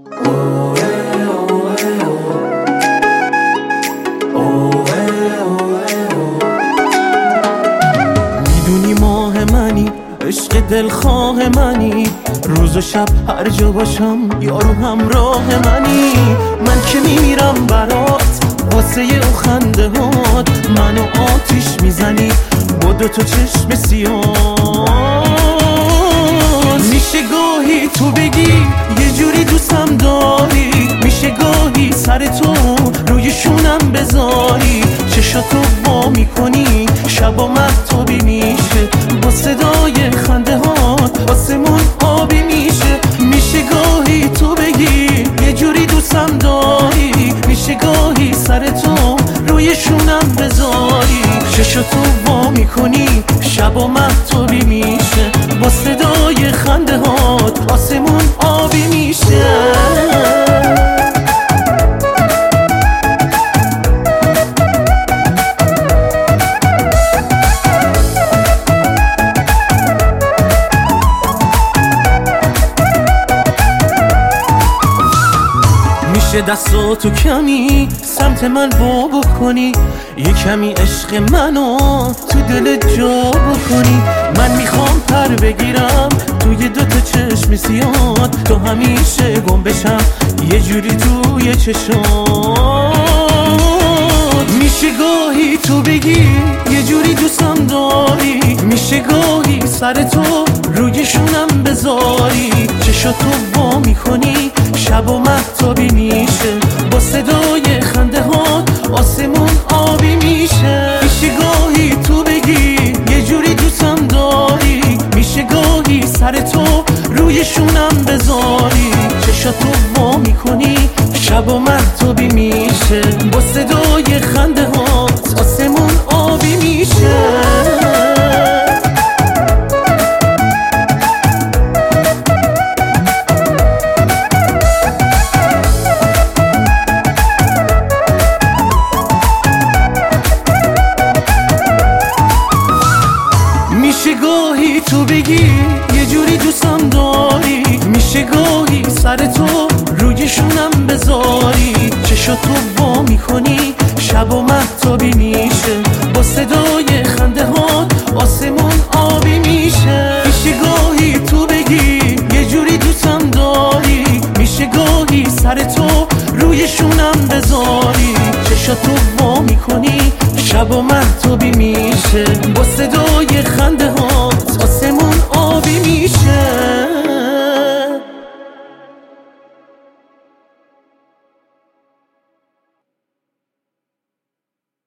میدونی ماه منی، عشق دلخواه منی، روز و شب هر جا باشم یارو همراه منی. من که میمیرم برات واسه او خنده هات، منو آتیش میزنی با دوتا چشم سیاه. میشه گاهی تو بگی یه جوری دوستم داری، میشه گاهی سر تو روی شونم بذاری، چشاتو وا میکنی شبا مهتابی میشه، با صدای خنده هات آسمون آبی میشه. میشه گاهی تو بگی یه جوری دوستم داری، میشه گاهی سر تو روی شونم بذاری، چشاتو وا میکنی شبا مهتابی میشه، با صدای خنده هات آسمون آبی میشه. میشه دستاتو کمی سمت من وا بکنی، یه کمی عشق منو تو دل جا بکنی. من میخوام پر بگیرم توی دوتا چشم سیاد، تو همیشه گم بشم یه جوری توی چشات. میشه گاهی تو بگی یه جوری دوستم داری، میشه گاهی سر تو روی شونم بذاری، چشاتو وا میکنی شب و مهتابی میشه، با صدای خنده هات آسمون آبی میشه. میشه گاهی تو بگی یه جوری دوستم داری، میشه گاهی سر تو روی شونم بذاری، چشاتو وا میکنی شب و مهتابی میشه، با صدای خنده هات آسمون آبی میشه. میشه گاهی تو بگی یه جوری دوستم داری، میشه گاهی سر تو روی شونم بذاری، چشاتو وا میکنی شب و مهتابی میشه، با صدای خنده هات آسمون آبی میشه. میشه گاهی تو بگی یه جوری دوستم داری، میشه گاهی سر تو روی شونم بذاری، چشاتو وا میکنی شب و مهتابی میشه، با صدای